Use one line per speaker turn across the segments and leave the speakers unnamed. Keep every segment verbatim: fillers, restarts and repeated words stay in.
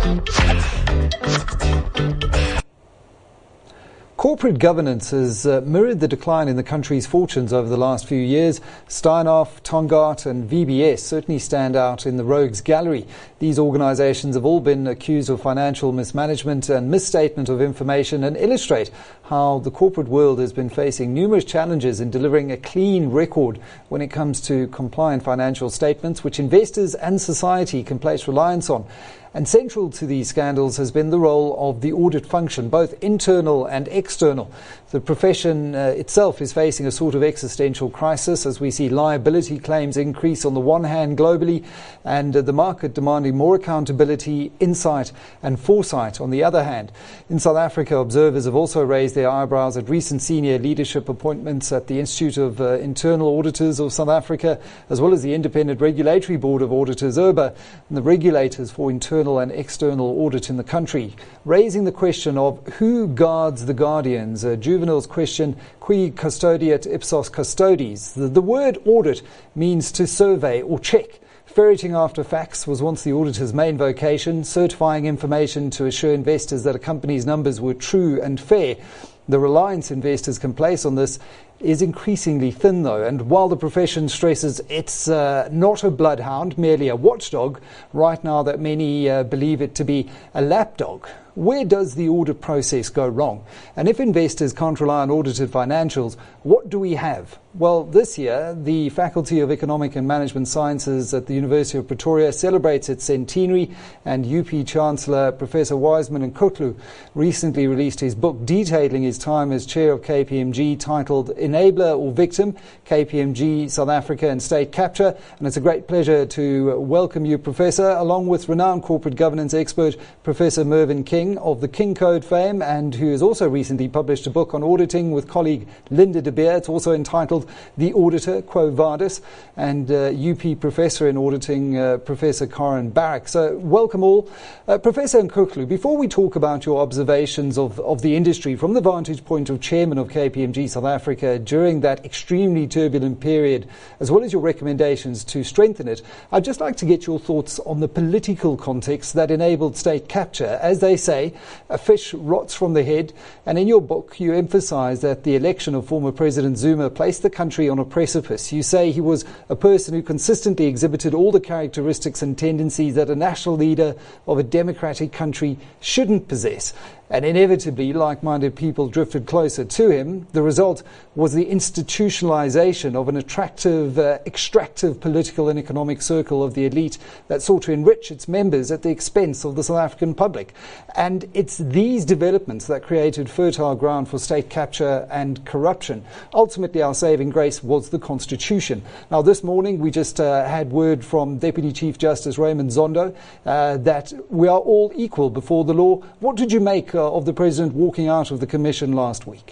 Corporate governance has uh, mirrored the decline in the country's fortunes over the last few years. Steinhoff, Tongaat and V B S certainly stand out in the rogues gallery. These organisations have all been accused of financial mismanagement and misstatement of information and illustrate how the corporate world has been facing numerous challenges in delivering a clean record when it comes to compliant financial statements, which investors and society can place reliance on. And central to these scandals has been the role of the audit function, both internal and external. The profession uh, itself is facing a sort of existential crisis as we see liability claims increase on the one hand globally and uh, the market demanding more accountability, insight and foresight on the other hand. In South Africa, observers have also raised their eyebrows at recent senior leadership appointments at the Institute of uh, Internal Auditors of South Africa, as well as the Independent Regulatory Board of Auditors, I R B A, and the regulators for internal and external audit in the country, raising the question of who guards the guardians. Uh, Juvenal's question, qui custodiet ipsos custodes. The, the word audit means to survey or check. Ferreting after facts was once the auditor's main vocation, certifying information to assure investors that a company's numbers were true and fair. The reliance investors can place on this is increasingly thin, though, and while the profession stresses it's uh, not a bloodhound, merely a watchdog, right now that many uh, believe it to be a lapdog. Where does the audit process go wrong? And if investors can't rely on audited financials, what do we have? Well, this year, the Faculty of Economic and Management Sciences at the University of Pretoria celebrates its centenary, and U P Chancellor Professor Wiseman Nkutlu recently released his book detailing his time as chair of K P M G, titled Enabler or Victim, K P M G, South Africa and State Capture. And it's a great pleasure to welcome you, Professor, along with renowned corporate governance expert Professor Mervyn King of the King Code fame, and who has also recently published a book on auditing with colleague Linda de Beer. It's also entitled The Auditor, Quo Vadis, and uh, U P Professor in Auditing, uh, Professor Karen Barrack. So welcome all. Uh, Professor Nkutlu, before we talk about your observations of, of the industry from the vantage point of Chairman of K P M G South Africa during that extremely turbulent period, as well as your recommendations to strengthen it, I'd just like to get your thoughts on the political context that enabled state capture. As they say, a fish rots from the head, and in your book you emphasize that the election of former President Zuma placed the country on a precipice. You say he was a person who consistently exhibited all the characteristics and tendencies that a national leader of a democratic country shouldn't possess. And inevitably, like-minded people drifted closer to him. The result was the institutionalization of an attractive, uh, extractive political and economic circle of the elite that sought to enrich its members at the expense of the South African public. And it's these developments that created fertile ground for state capture and corruption. Ultimately, our saving grace was the Constitution. Now, this morning, we just uh, had word from Deputy Chief Justice Raymond Zondo uh, that we are all equal before the law. What did you make of the President walking out of the Commission last week?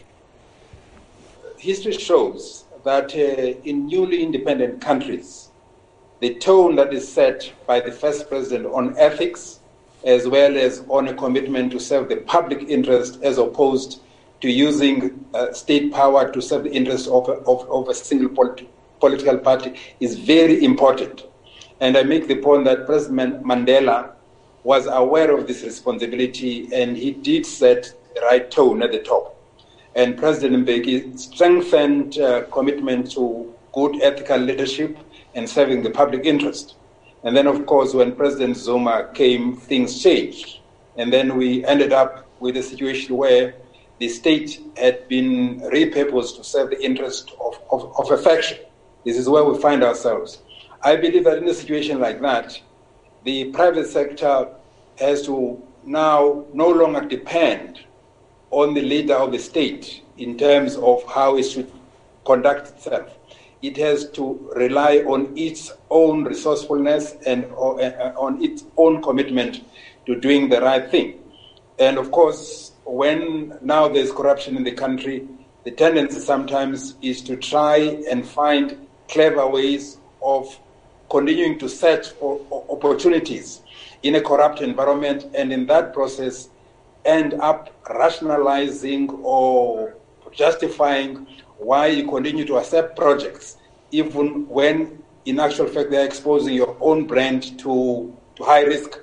History shows that uh, in newly independent countries, the tone that is set by the first President on ethics, as well as on a commitment to serve the public interest as opposed to using uh, state power to serve the interest of, of, of a single polit- political party, is very important. And I make the point that President Mandela was aware of this responsibility, and he did set the right tone at the top. And President Mbeki strengthened uh, commitment to good ethical leadership and serving the public interest. And then, of course, when President Zuma came, things changed. And then we ended up with a situation where the state had been repurposed to serve the interest of, of, of a faction. This is where we find ourselves. I believe that in a situation like that, the private sector has to now no longer depend on the leader of the state in terms of how it should conduct itself. It has to rely on its own resourcefulness and on its own commitment to doing the right thing. And of course, when now there's corruption in the country, the tendency sometimes is to try and find clever ways of continuing to search for opportunities in a corrupt environment, and in that process end up rationalizing or justifying why you continue to accept projects, even when in actual fact they're exposing your own brand to, to high risk.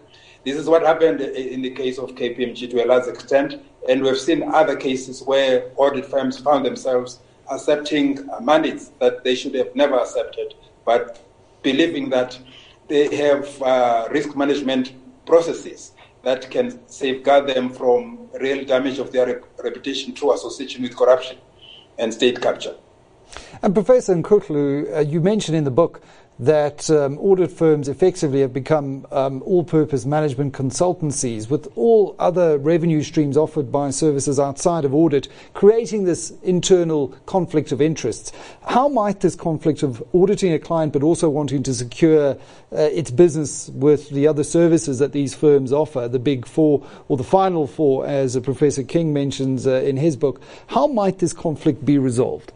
This is what happened in the case of K P M G to a large extent, and we've seen other cases where audit firms found themselves accepting mandates that they should have never accepted, but believing that they have uh, risk management processes that can safeguard them from real damage of their rep- reputation through association with corruption and state capture.
And Professor Nkutlu, uh, you mentioned in the book that um, audit firms effectively have become um, all-purpose management consultancies with all other revenue streams offered by services outside of audit, creating this internal conflict of interests. How might this conflict of auditing a client but also wanting to secure uh, its business with the other services that these firms offer, the big four or the final four, as uh, Professor King mentions uh, in his book, how might this conflict be resolved?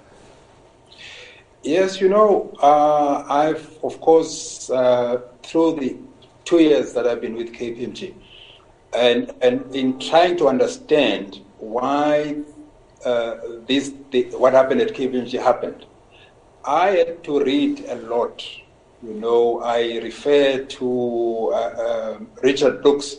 Yes, you know, uh, I've, of course, uh, through the two years that I've been with K P M G, and, and in trying to understand why uh, this, the, what happened at K P M G happened, I had to read a lot. You know, I refer to uh, uh, Richard Brooks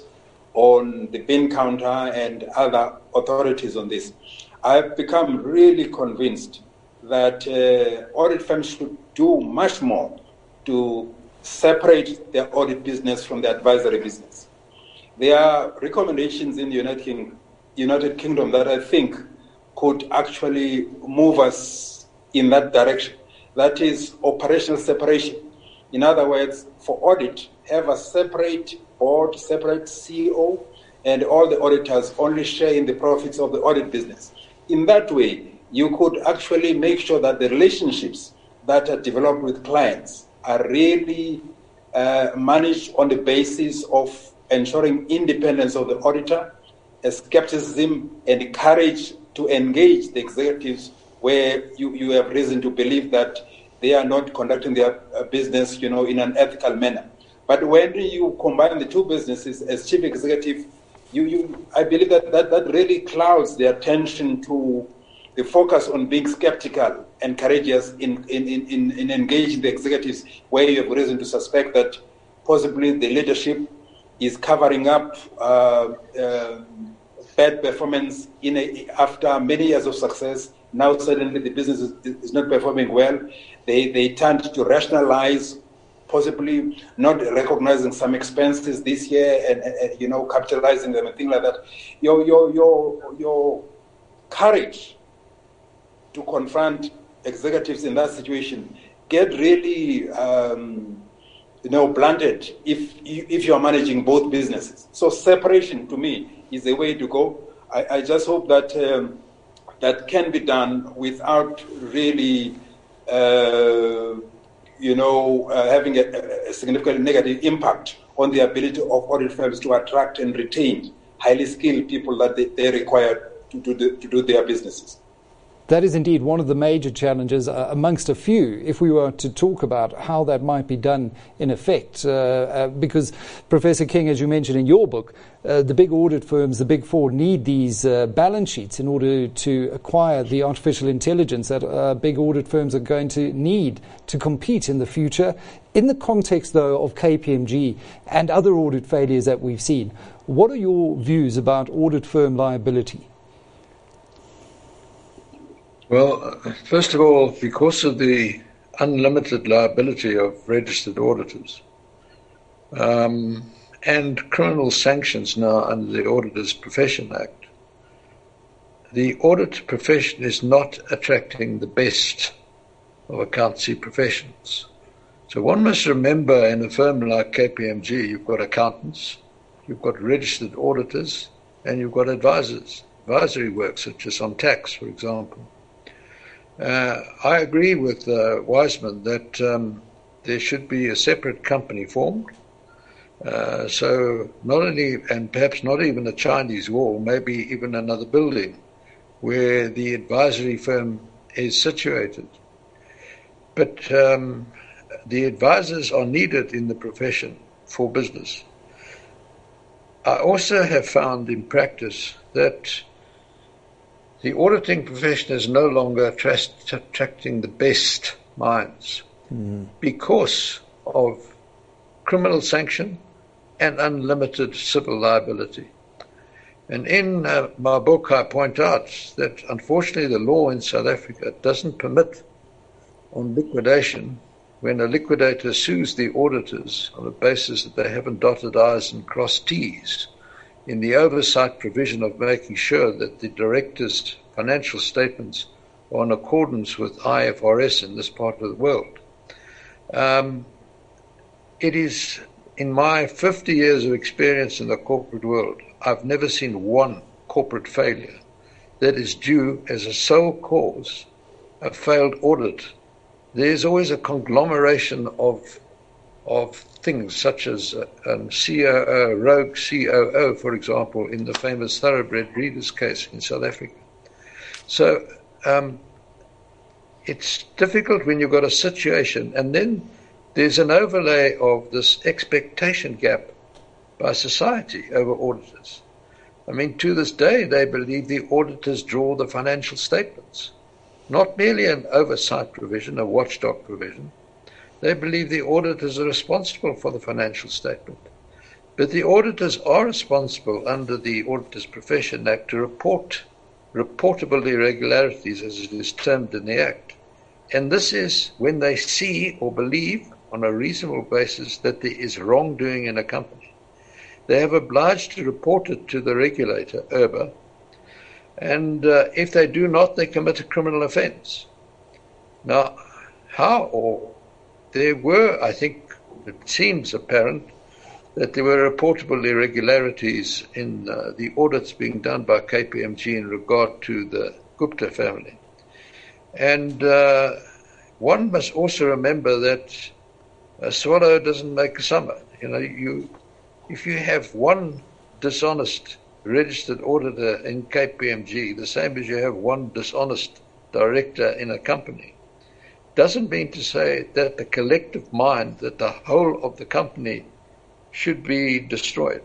on the bean counter and other authorities on this. I've become really convinced that uh, audit firms should do much more to separate their audit business from the advisory business. There are recommendations in the United, King, United Kingdom that I think could actually move us in that direction. That is operational separation. In other words, for audit, have a separate board, separate C E O, and all the auditors only share in the profits of the audit business. In that way, you could actually make sure that the relationships that are developed with clients are really uh, managed on the basis of ensuring independence of the auditor, a skepticism and courage to engage the executives where you, you have reason to believe that they are not conducting their uh, business, you know, in an ethical manner. But when you combine the two businesses as chief executive, you, you I believe that, that that really clouds the attention to the focus on being skeptical and courageous in, in, in, in engaging the executives where you have reason to suspect that possibly the leadership is covering up uh, uh, bad performance in a, after many years of success. Now suddenly the business is, is not performing well. They, they tend to rationalize, possibly not recognizing some expenses this year and, and you know, capitalizing them and things like that. Your, your, your, your courage to confront executives in that situation get really, um, you know, blunted if you, if you are managing both businesses. So separation, to me, is the way to go. I, I just hope that um, that can be done without really, uh, you know, uh, having a, a significant negative impact on the ability of audit firms to attract and retain highly skilled people that they, they require to do, the, to do their businesses.
That is indeed one of the major challenges uh, amongst a few, if we were to talk about how that might be done in effect. Uh, uh, because, Professor King, as you mentioned in your book, uh, the big audit firms, the big four, need these uh, balance sheets in order to acquire the artificial intelligence that uh, big audit firms are going to need to compete in the future. In the context, though, of K P M G and other audit failures that we've seen, what are your views about audit firm liability?
Well, first of all, because of the unlimited liability of registered auditors um, and criminal sanctions now under the Auditors Profession Act, the audit profession is not attracting the best of accountancy professions. So one must remember, in a firm like K P M G, you've got accountants, you've got registered auditors, and you've got advisors, advisory work, such as on tax, for example. Uh, I agree with uh, Wiseman that um, there should be a separate company formed. Uh, so not only, and perhaps not even a Chinese wall, maybe even another building where the advisory firm is situated. But um, the advisors are needed in the profession for business. I also have found in practice that the auditing profession is no longer attracting the best minds mm. because of criminal sanction, and unlimited civil liability. And in uh, my book, I point out that unfortunately the law in South Africa doesn't permit on liquidation when a liquidator sues the auditors on the basis that they haven't dotted I's and crossed T's in the oversight provision of making sure that the director's financial statements are in accordance with I F R S in this part of the world. Um, it is, in my fifty years of experience in the corporate world, I've never seen one corporate failure that is due as a sole cause a failed audit. There's always a conglomeration of of things, such as um, C O O, rogue C O O, for example, in the famous Thoroughbred Breeders case in South Africa. So um, it's difficult when you've got a situation, and then there's an overlay of this expectation gap by society over auditors. I mean, to this day, they believe the auditors draw the financial statements, not merely an oversight provision, a watchdog provision. They believe the auditors are responsible for the financial statement. But the auditors are responsible under the Auditors Profession Act to report reportable irregularities, as it is termed in the Act. And this is when they see or believe on a reasonable basis that there is wrongdoing in a company. They have obliged to report it to the regulator, I R B A, and uh, if they do not, they commit a criminal offence. Now, how or there were, I think, it seems apparent that there were reportable irregularities in uh, the audits being done by K P M G in regard to the Gupta family. And uh, one must also remember that a swallow doesn't make a summer. You know, you if you have one dishonest registered auditor in K P M G, the same as you have one dishonest director in a company, doesn't mean to say that the collective mind, that the whole of the company should be destroyed.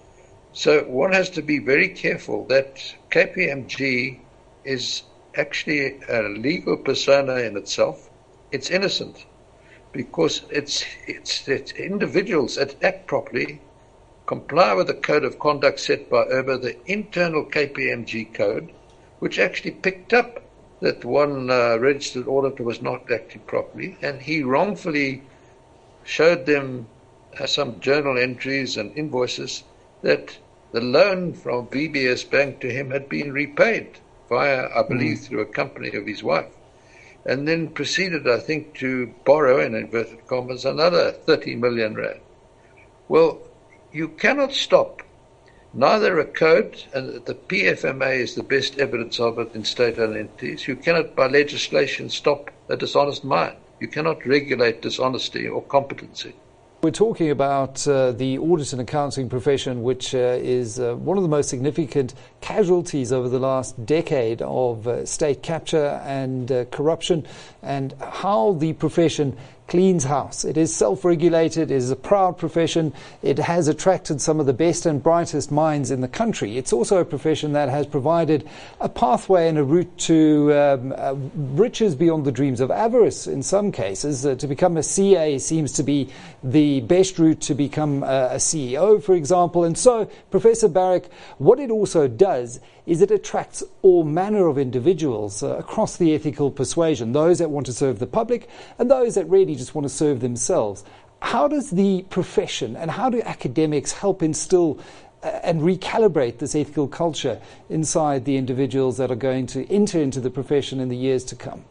So one has to be very careful that K P M G is actually a legal persona in itself. It's innocent because it's, it's, it's individuals that act properly, comply with the code of conduct set by I R B A, the internal K P M G code, which actually picked up that one uh, registered auditor was not acting properly, and he wrongfully showed them uh, some journal entries and invoices that the loan from V B S Bank to him had been repaid via, I believe, mm. through a company of his wife, and then proceeded, I think, to borrow, in inverted commas, another thirty million rand. Well, you cannot stop neither a code, and the P F M A is the best evidence of it in state-owned entities. You cannot, by legislation, stop a dishonest mind. You cannot regulate dishonesty or competency.
We're talking about uh, the audit and accounting profession, which uh, is uh, one of the most significant casualties over the last decade of uh, state capture and uh, corruption, and how the profession cleans house. It is self-regulated, it is a proud profession, it has attracted some of the best and brightest minds in the country. It's also a profession that has provided a pathway and a route to um, uh, riches beyond the dreams of avarice in some cases. Uh, to become a C A seems to be the best route to become a, a C E O, for example. And so, Professor Barrick, what it also does is it attracts all manner of individuals uh, across the ethical persuasion, those that want to serve the public and those that really just want to serve themselves. How does the profession and how do academics help instill uh, and recalibrate this ethical culture inside the individuals that are going to enter into the profession in the years to come?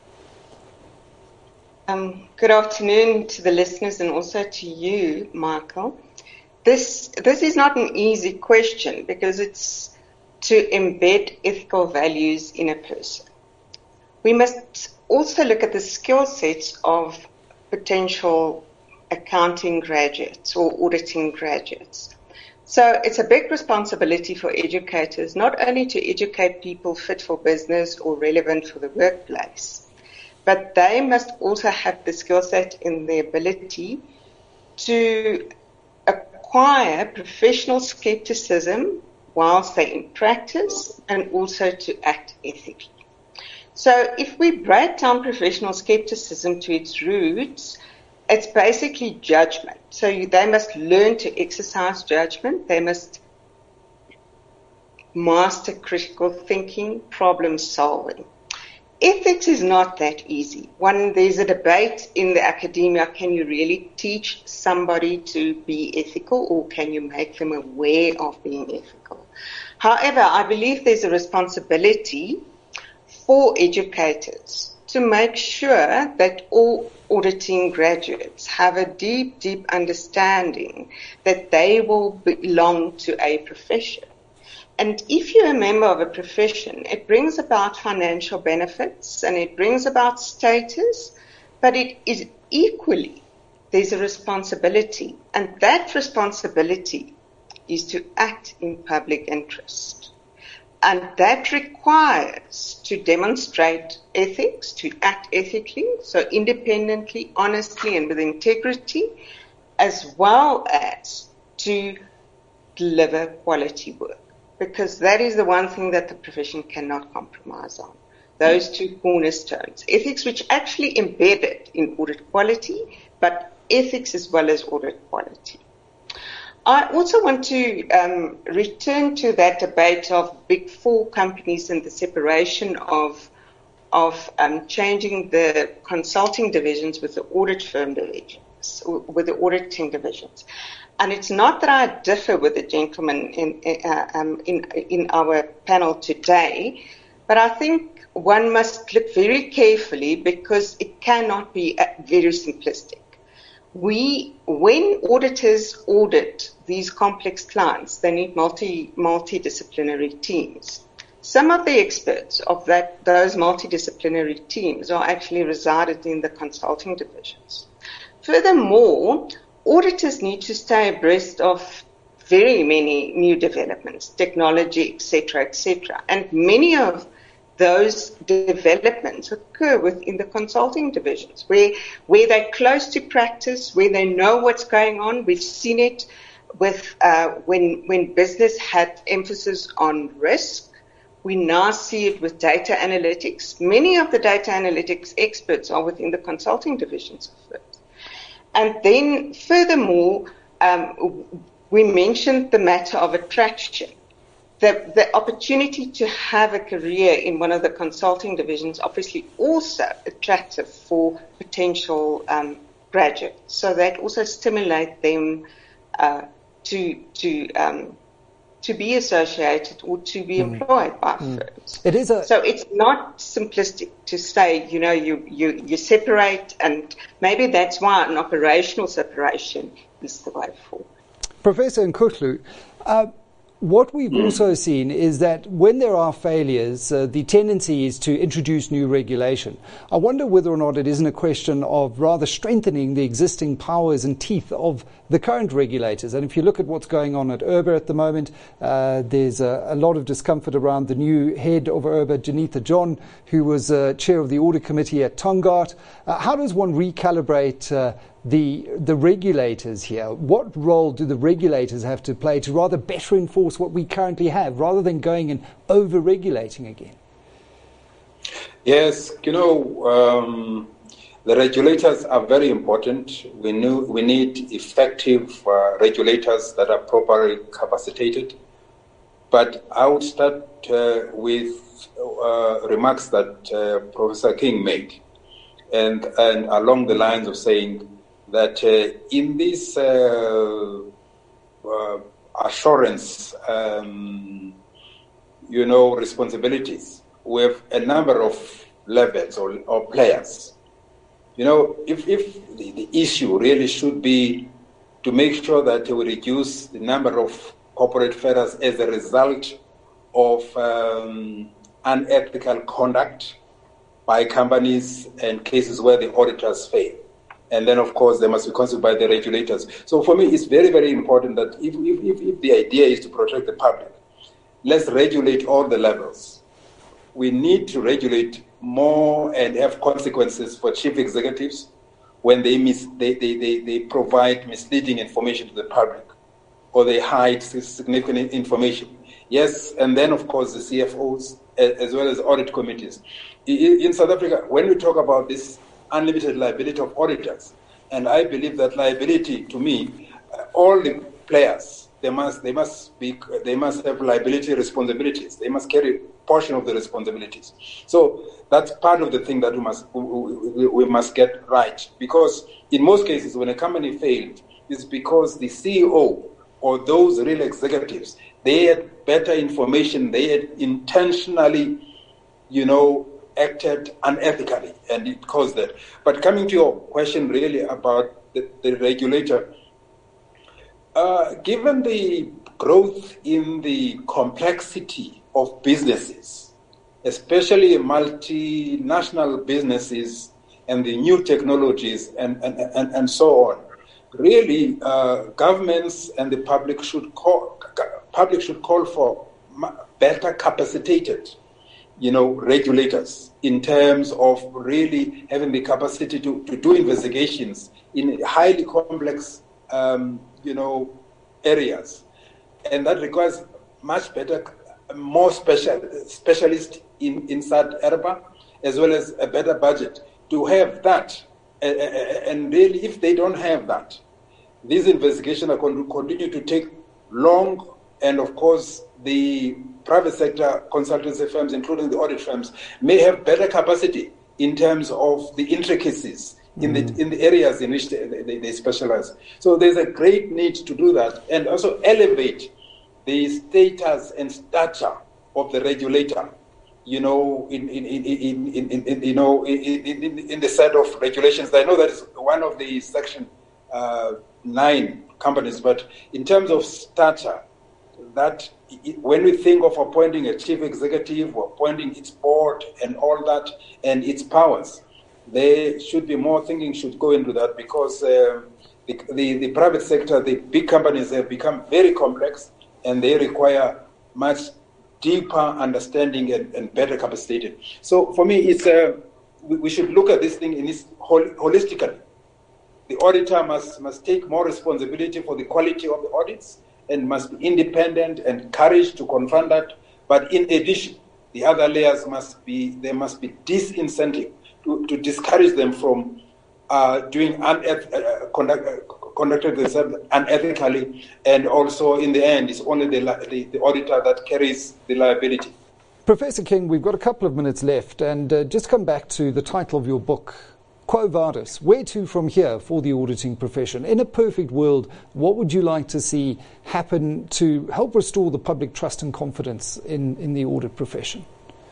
Um, good afternoon to the listeners and also to you, Michael. This this is not an easy question because it's to embed ethical values in a person. We must also look at the skill sets of potential accounting graduates or auditing graduates. So it's a big responsibility for educators not only to educate people fit for business or relevant for the workplace, but they must also have the skill set and the ability to acquire professional skepticism whilst they're in practice, and also to act ethically. So if we break down professional skepticism to its roots, it's basically judgment. So you, they must learn to exercise judgment. They must master critical thinking, problem solving. Ethics is not that easy. One, there's a debate in the academia, can you really teach somebody to be ethical, or can you make them aware of being ethical? However, I believe there's a responsibility for educators to make sure that all auditing graduates have a deep, deep understanding that they will belong to a profession. And if you're a member of a profession, it brings about financial benefits and it brings about status, but it is equally, there's a responsibility. And that responsibility is to act in public interest. And that requires to demonstrate ethics, to act ethically, so independently, honestly, and with integrity, as well as to deliver quality work. Because that is the one thing that the profession cannot compromise on. Those two cornerstones. Ethics, which actually embedded in audit quality, but ethics as well as audit quality. I also want to um, return to that debate of big four companies and the separation of of um, changing the consulting divisions with the audit firm divisions, with the auditing divisions. And it's not that I differ with the gentleman in, uh, um, in, in our panel today, but I think one must look very carefully because it cannot be very simplistic. We, when auditors audit these complex clients, they need multi, multidisciplinary teams. Some of the experts of that, those multidisciplinary teams are actually resided in the consulting divisions. Furthermore, auditors need to stay abreast of very many new developments, technology, et cetera, et cetera. And many of those developments occur within the consulting divisions, where where they're close to practice, where they know what's going on. We've seen it with uh, when when business had emphasis on risk. We now see it with data analytics. Many of the data analytics experts are within the consulting divisions of firms. And then furthermore, um, we mentioned the matter of attraction. The, the opportunity to have a career in one of the consulting divisions obviously also attractive for potential um, graduates. So that also stimulate them uh, to to um, to be associated or to be mm. employed by mm. firms.
It is a-
so it's not simplistic to say, you know, you, you, you separate, and maybe that's why an operational separation is the way forward.
Professor Nkutlu, uh, what we've also seen is that when there are failures, uh, the tendency is to introduce new regulation. I wonder whether or not it isn't a question of rather strengthening the existing powers and teeth of the current regulators. And if you look at what's going on at I R B A at the moment, uh, there's a, a lot of discomfort around the new head of I R B A, Janitha John, who was uh, chair of the audit committee at Tongaat. Uh, how does one recalibrate uh, the the regulators here? What role do the regulators have to play to rather better enforce what we currently have, rather than going and over-regulating again?
Yes, you know, um, the regulators are very important. We know we need effective uh, regulators that are properly capacitated. But I would start uh, with uh, remarks that uh, Professor King made, and and along the lines of saying that uh, in this uh, uh, assurance, um, you know, responsibilities, we have a number of levels or, or players. You know, if, if the, the issue really should be to make sure that we reduce the number of corporate failures as a result of um, unethical conduct by companies and cases where the auditors fail. And then, of course, they must be considered by the regulators. So for me, it's very, very important that if, if, if, if the idea is to protect the public, let's regulate all the levels. We need to regulate more and have consequences for chief executives when they, mis- they, they, they, they provide misleading information to the public or they hide significant information. Yes, and then, of course, the C F Os as well as audit committees. In South Africa, when we talk about this unlimited liability of auditors, And I believe that liability, to me, uh, all the players, they must they must be they must have liability responsibilities. They must carry a portion of the responsibilities. So that's part of the thing that we must we, we, we must get right. Because in most cases, when a company failed, it's because the C E O or those real executives, they had better information. They had intentionally, you know, acted unethically, and it caused that. But coming to your question really about the, the regulator, uh, given the growth in the complexity of businesses, especially multinational businesses and the new technologies and, and, and, and so on, really uh, governments and the public should call, public should call for better capacitated, you know, regulators in terms of really having the capacity to, to do investigations in highly complex, um, you know, areas. And that requires much better, more special specialists in, inside I R B A, as well as a better budget to have that. And really, if they don't have that, these investigations are going to continue to take long, and of course, the private sector consultancy firms, including the audit firms, may have better capacity in terms of the intricacies in mm. the in the areas in which they, they, they specialize. So there's a great need to do that, and also elevate the status and stature of the regulator. You know, in in in in, in, in, in you know in, in, in the set of regulations. I know that is one of the section uh, nine companies, but in terms of stature, that when we think of appointing a chief executive or appointing its board and all that and its powers, there should be more thinking should go into that, because uh, the, the the private sector, the big companies have become very complex, and they require much deeper understanding and, and better capacitated. So for me, it's uh, we, we should look at this thing in this hol- holistically. The auditor must must take more responsibility for the quality of the audits and must be independent and courage to confront that. But in addition, the other layers must be there must be disincentive to, to discourage them from uh, doing uneth- uh, conduct, uh, conducted themselves unethically, and also in the end, it's only the, the, the auditor that carries the liability.
Professor King, we've got a couple of minutes left, and uh, just come back to the title of your book, Quo Vadis, where to from here for the auditing profession? In a perfect world, what would you like to see happen to help restore the public trust and confidence in, in the audit profession?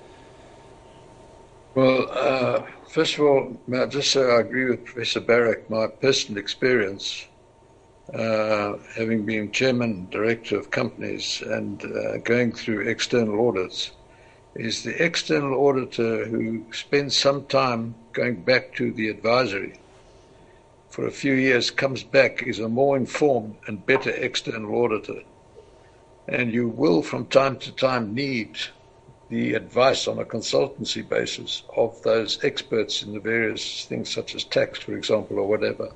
Well, uh, first of all, just so I agree with Professor Barrack, my personal experience, uh, having been chairman, director of companies and uh, going through external audits, is the external auditor who spends some time going back to the advisory for a few years, comes back, is a more informed and better external auditor. And you will from time to time need the advice on a consultancy basis of those experts in the various things such as tax, for example, or whatever.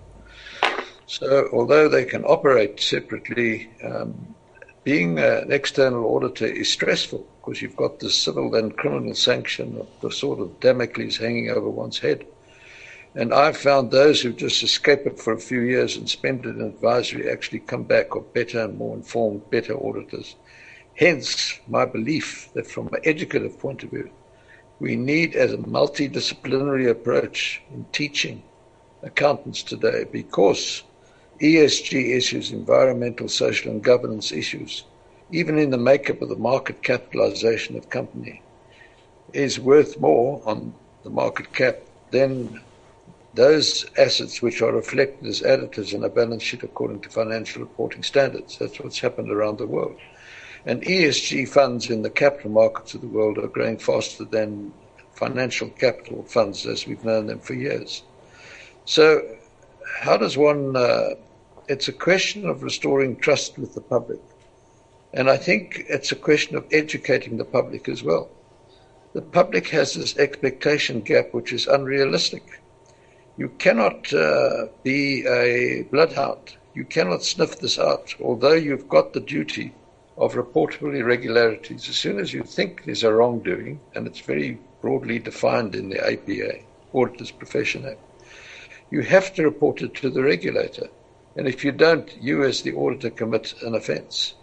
So although they can operate separately, um, being an external auditor is stressful because you've got the civil and criminal sanction of the sort of Damocles hanging over one's head. And I've found those who just escape it for a few years and spend it in advisory actually come back are better and more informed, better auditors. Hence, my belief that from an educative point of view, we need as a multidisciplinary approach in teaching accountants today, because E S G issues, environmental, social and governance issues, even in the makeup of the market capitalization of company, is worth more on the market cap than those assets which are reflected as additives in a balance sheet according to financial reporting standards. That's what's happened around the world. And E S G funds in the capital markets of the world are growing faster than financial capital funds as we've known them for years. So how does one, uh, it's a question of restoring trust with the public. And I think it's a question of educating the public as well. The public has this expectation gap which is unrealistic. You cannot uh, be a bloodhound. You cannot sniff this out, although you've got the duty of reportable irregularities. As soon as you think there's a wrongdoing, and it's very broadly defined in the A P A, Auditors Profession Act, you have to report it to the regulator. And if you don't, you as the auditor commit an offence.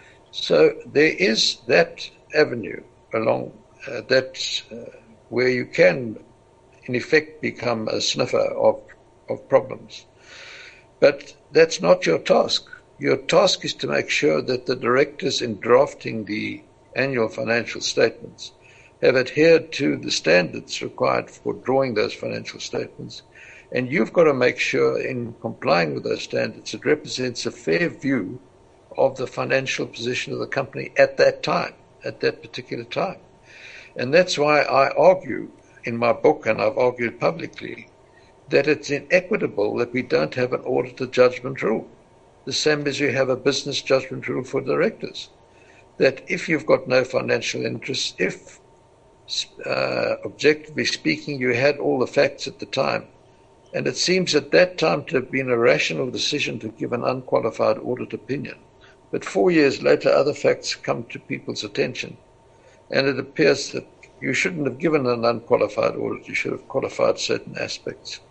So there is that avenue along uh, that uh, where you can, in effect, become a sniffer of, of problems. But that's not your task. Your task is to make sure that the directors in drafting the annual financial statements have adhered to the standards required for drawing those financial statements. And you've got to make sure in complying with those standards, it represents a fair view of the financial position of the company at that time, at that particular time. And that's why I argue in my book, and I've argued publicly, that it's inequitable that we don't have an auditor judgment rule, the same as you have a business judgment rule for directors. That if you've got no financial interest, if, uh, objectively speaking, you had all the facts at the time, and it seems at that time to have been a rational decision to give an unqualified audit opinion. But four years later, other facts come to people's attention, and it appears that you shouldn't have given an unqualified audit, you should have qualified certain aspects.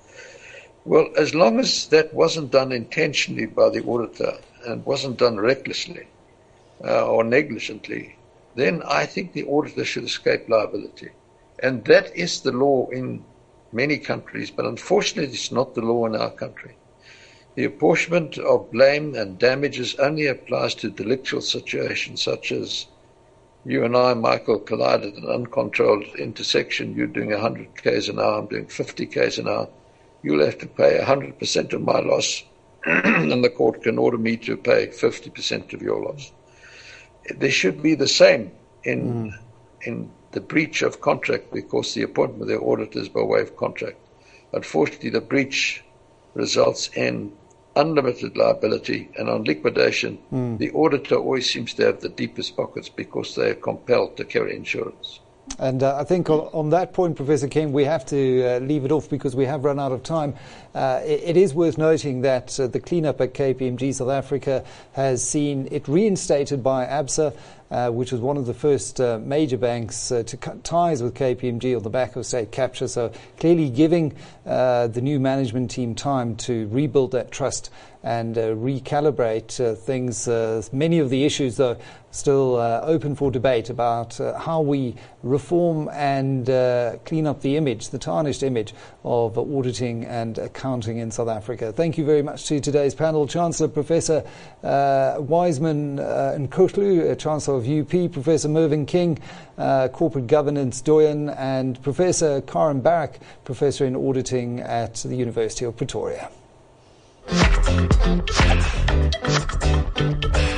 Well, as long as that wasn't done intentionally by the auditor and wasn't done recklessly uh, or negligently, then I think the auditor should escape liability. And that is the law in many countries, but unfortunately it's not the law in our country. The apportionment of blame and damages only applies to delictual situations such as you and I, Michael, collided in an uncontrolled intersection. You're doing one hundred kays an hour, I'm doing fifty kays an hour. You'll have to pay one hundred percent of my loss, and the court can order me to pay fifty percent of your loss. There should be the same in mm. in the breach of contract, because the appointment of the auditor is by way of contract. Unfortunately, the breach results in unlimited liability, and on liquidation, mm. the auditor always seems to have the deepest pockets because they are compelled to carry insurance.
And uh, I think on, on that point, Professor King, we have to uh, leave it off because we have run out of time. Uh, it, it is worth noting that uh, the cleanup at K P M G South Africa has seen it reinstated by ABSA, uh, which was one of the first uh, major banks uh, to cut ties with K P M G on the back of state capture. So clearly giving uh, the new management team time to rebuild that trust and uh, recalibrate uh, things. Uh, many of the issues, though, still uh, open for debate about uh, how we reform and uh, clean up the image, the tarnished image of auditing and accounting in South Africa. Thank you very much to today's panel. Chancellor Professor uh, Wiseman uh, Nkotlu, uh, Chancellor of U P, Professor Mervyn King, uh, Corporate Governance Doyen, and Professor Karen Barrack, Professor in Auditing at the University of Pretoria.